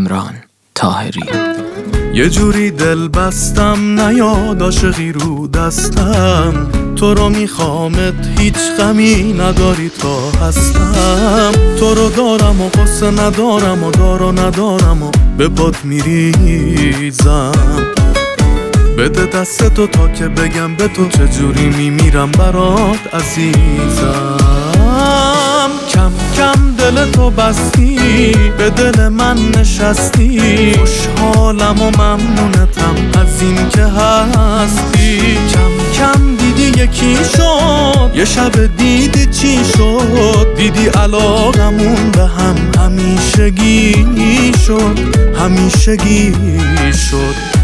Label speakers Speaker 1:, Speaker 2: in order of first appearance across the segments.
Speaker 1: کامران طاهری.
Speaker 2: یه جوری دل بستم نیاد عاشقی رو دستم، تو رو میخوامت هیچ غمی نداری تا هستم. تو رو دارم و قصه ندارم و دار و ندارم و به پات میریزم. بده دستتو تا که بگم به تو چجوری میمیرم برات عزیزم. کم کم دلتو بستی به دل من نشستی، خوشحالم و ممنونتم از این که هستی. کم کم دیدی یکی شد، یه شب دیدی چی شد، دیدی علاقمون به هم همیشگی شد، همیشگی شد.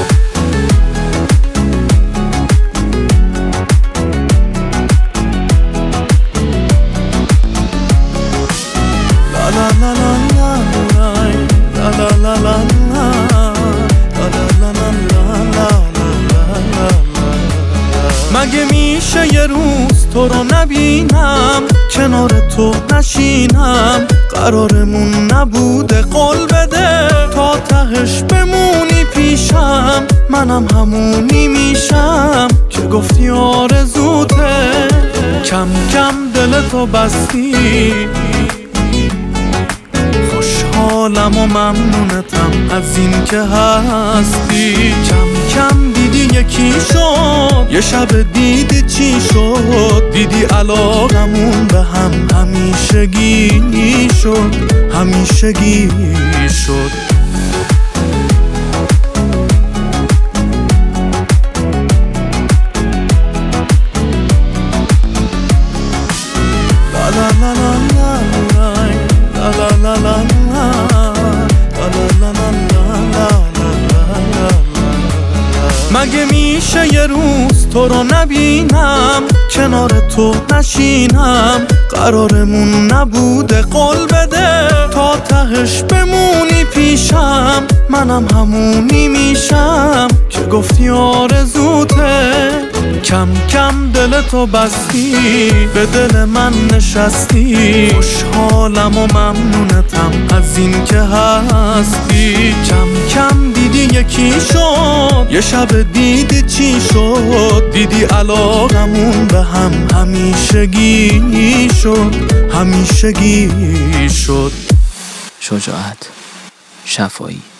Speaker 2: مگه میشه یه روز تو رو نبینم، کنار تو نشینم؟ قرارمون نبوده قول بده تا تهش بمونی پیشم. منم همونی میشم که گفتی آرزوته. کم کم دلتو بستی، خوشحالم و ممنونتم از این که هستی. کم کم دیدی یکی شد، یه شب دیدی چی شد، دیدی علاقمون به هم همیشگی شد، همیشگی شد. مگه میشه یه روز تو رو نبینم، کنار تو نشینم؟ قرارمون نبوده قول بده تا تهش بمونی پیشم. منم همونی میشم که گفتی آرزوته. کم کم دلتو بستی به دل من نشستی، خوشحالم و ممنونتم از این که هستی. کم کم دیدی یکی شد، یه شب دیدی چی شد، دیدی علاقمون به هم همیشگی شد، همیشگی شد.
Speaker 1: شجاعت شفایی.